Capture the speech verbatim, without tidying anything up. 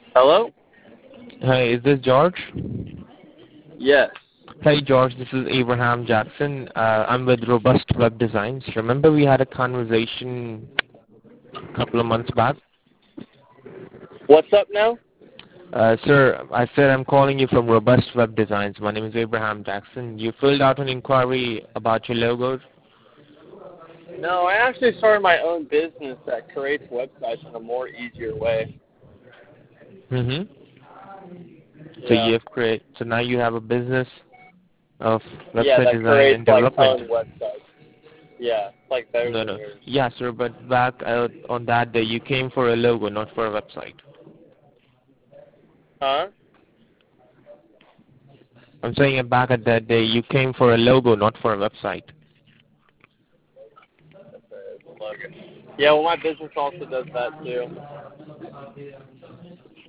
Hello? Hi, is this George? Yes. Hey George, this is Abraham Jackson. Uh, I'm with Robust Web Designs. Remember we had a conversation a couple of months back? What's up now? Uh, sir, I said I'm calling you from Robust Web Designs. My name is Abraham Jackson. You filled out an inquiry about your logos? No, I actually started my own business that creates websites in a more easier way. Mm-hmm. So Yeah. you have create. So now you have a business of Yeah, website that design creates and like development. own websites. Yeah, it's like better No, than no. yours. Yeah, sir, but back uh, on that day you came for a logo, not for a website. Huh? I'm saying back at that day you came for a logo, not for a website. Logan. Yeah, well my business also does that too.